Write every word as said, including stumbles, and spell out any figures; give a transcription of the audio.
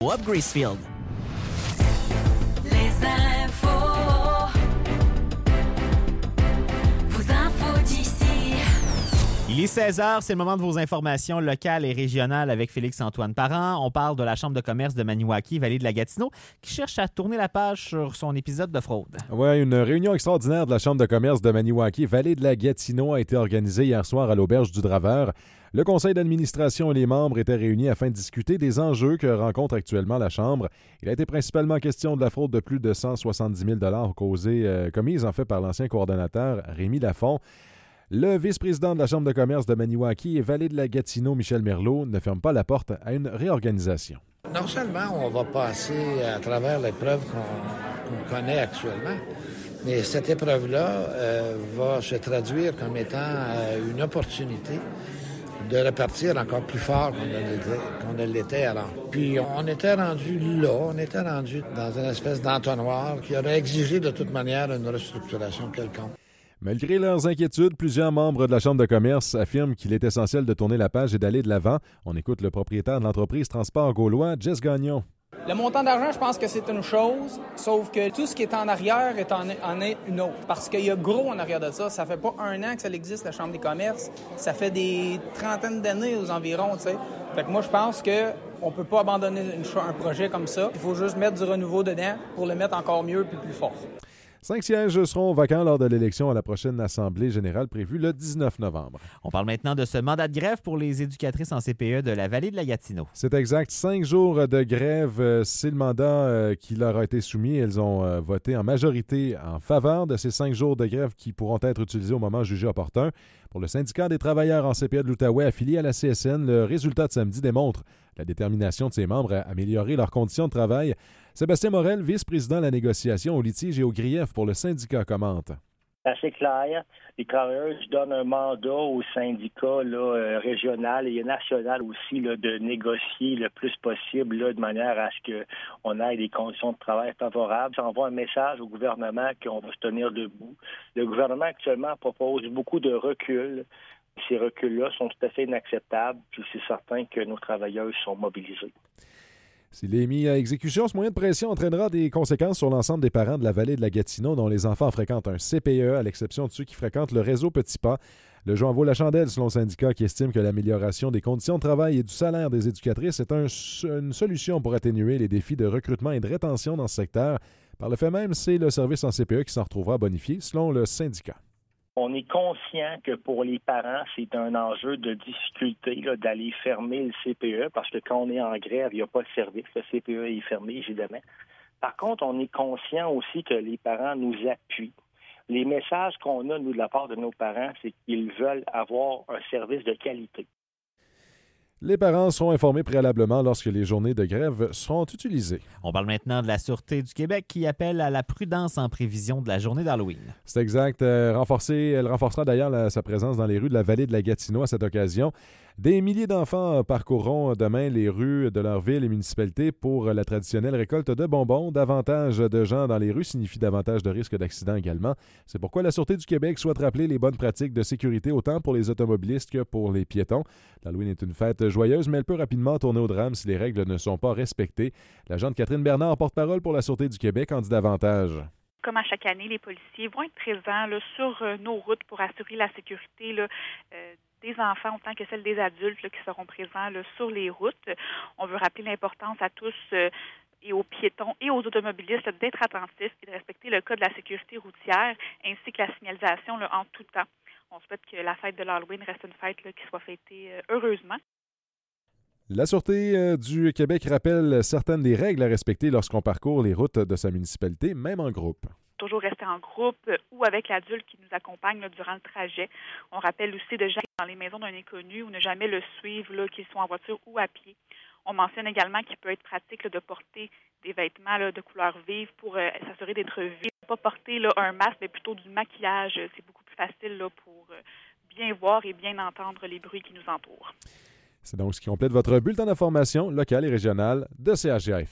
Up Gracefield. Les infos, vos infos d'ici. Il est seize heures, c'est le moment de vos informations locales et régionales avec Félix-Antoine Parent. On parle de la Chambre de commerce de Maniwaki, Vallée de la Gatineau, qui cherche à tourner la page sur son épisode de fraude. Oui, une réunion extraordinaire de la Chambre de commerce de Maniwaki, Vallée de la Gatineau, a été organisée hier soir à l'Auberge du Draveur. Le conseil d'administration et les membres étaient réunis afin de discuter des enjeux que rencontre actuellement la Chambre. Il a été principalement question de la fraude de plus de cent soixante-dix mille dollars causée, euh, commise en fait par l'ancien coordonnateur Rémi Lafont. Le vice-président de la Chambre de commerce de Maniwaki et Vallée de la Gatineau, Michel Merlot, ne ferme pas la porte à une réorganisation. Non seulement on va passer à travers l'épreuve qu'on, qu'on connaît actuellement, mais cette épreuve-là euh, va se traduire comme étant euh, une opportunité de repartir encore plus fort qu'on ne l'était, qu'on ne l'était alors. Puis on était rendu là, on était rendu dans une espèce d'entonnoir qui aurait exigé de toute manière une restructuration quelconque. Malgré leurs inquiétudes, plusieurs membres de la Chambre de commerce affirment qu'il est essentiel de tourner la page et d'aller de l'avant. On écoute le propriétaire de l'entreprise Transport Gaulois, Jess Gagnon. Le montant d'argent, je pense que c'est une chose, sauf que tout ce qui est en arrière est en, en est une autre. Parce qu'il y a gros en arrière de ça. Ça fait pas un an que ça existe, la Chambre des commerces. Ça fait des trentaines d'années aux environs, tu sais. Fait que moi, je pense que on peut pas abandonner une, un projet comme ça. Il faut juste mettre du renouveau dedans pour le mettre encore mieux et plus fort. Cinq sièges seront vacants lors de l'élection à la prochaine Assemblée générale prévue le dix-neuf novembre. On parle maintenant de ce mandat de grève pour les éducatrices en C P E de la Vallée de la Gatineau. C'est exact. Cinq jours de grève, c'est le mandat qui leur a été soumis. Elles ont voté en majorité en faveur de ces cinq jours de grève qui pourront être utilisés au moment jugé opportun. Pour le syndicat des travailleurs en C P E de l'Outaouais affilié à la C S N, le résultat de samedi démontre la détermination de ses membres à améliorer leurs conditions de travail. Sébastien Morel, vice-président de la négociation au litige et au grief pour le syndicat, commente. C'est assez clair. Les travailleurs donnent un mandat au syndicat là, euh, régional et national aussi là, de négocier le plus possible là, de manière à ce qu'on ait des conditions de travail favorables. Ça envoie un message au gouvernement qu'on va se tenir debout. Le gouvernement actuellement propose beaucoup de reculs. Ces reculs-là sont tout à fait inacceptables, puis c'est certain que nos travailleurs sont mobilisés. S'il est mis à exécution, ce moyen de pression entraînera des conséquences sur l'ensemble des parents de la Vallée de la Gatineau dont les enfants fréquentent un C P E, à l'exception de ceux qui fréquentent le réseau Petit Pas. Le jeu en vaut la chandelle, selon le syndicat, qui estime que l'amélioration des conditions de travail et du salaire des éducatrices est un, une solution pour atténuer les défis de recrutement et de rétention dans ce secteur. Par le fait même, c'est le service en C P E qui s'en retrouvera bonifié, selon le syndicat. On est conscient que pour les parents, c'est un enjeu de difficulté là, d'aller fermer le C P E parce que quand on est en grève, il n'y a pas de service. Le C P E est fermé, évidemment. Par contre, on est conscient aussi que les parents nous appuient. Les messages qu'on a, nous, de la part de nos parents, c'est qu'ils veulent avoir un service de qualité. Les parents seront informés préalablement lorsque les journées de grève seront utilisées. On parle maintenant de la Sûreté du Québec qui appelle à la prudence en prévision de la journée d'Halloween. C'est exact. Euh, renforcer, elle renforcera d'ailleurs la, sa présence dans les rues de la Vallée de la Gatineau à cette occasion. Des milliers d'enfants parcourront demain les rues de leur ville et municipalité pour la traditionnelle récolte de bonbons. Davantage de gens dans les rues signifie davantage de risques d'accident également. C'est pourquoi la Sûreté du Québec souhaite rappeler les bonnes pratiques de sécurité autant pour les automobilistes que pour les piétons. L'Halloween est une fête joyeuse, mais elle peut rapidement tourner au drame si les règles ne sont pas respectées. L'agente Catherine Bernard, porte-parole pour la Sûreté du Québec, en dit davantage. Comme à chaque année, les policiers vont être présents là, sur euh, nos routes pour assurer la sécurité là, euh, des enfants autant que celle des adultes là, qui seront présents là, sur les routes. On veut rappeler l'importance à tous euh, et aux piétons et aux automobilistes là, d'être attentifs et de respecter le code de la sécurité routière ainsi que la signalisation là, en tout temps. On souhaite que la fête de l'Halloween reste une fête là, qui soit fêtée euh, heureusement. La Sûreté euh, du Québec rappelle certaines des règles à respecter lorsqu'on parcourt les routes de sa municipalité, même en groupe. Toujours rester en groupe ou avec l'adulte qui nous accompagne là, durant le trajet. On rappelle aussi de jamais dans les maisons d'un inconnu ou ne jamais le suivre, là, qu'il soit en voiture ou à pied. On mentionne également qu'il peut être pratique là, de porter des vêtements là, de couleur vive pour euh, s'assurer d'être vu. Pas porter là, un masque, mais plutôt du maquillage. C'est beaucoup plus facile là, pour euh, bien voir et bien entendre les bruits qui nous entourent. C'est donc ce qui complète votre bulletin d'information locale et régionale de C H G A F M.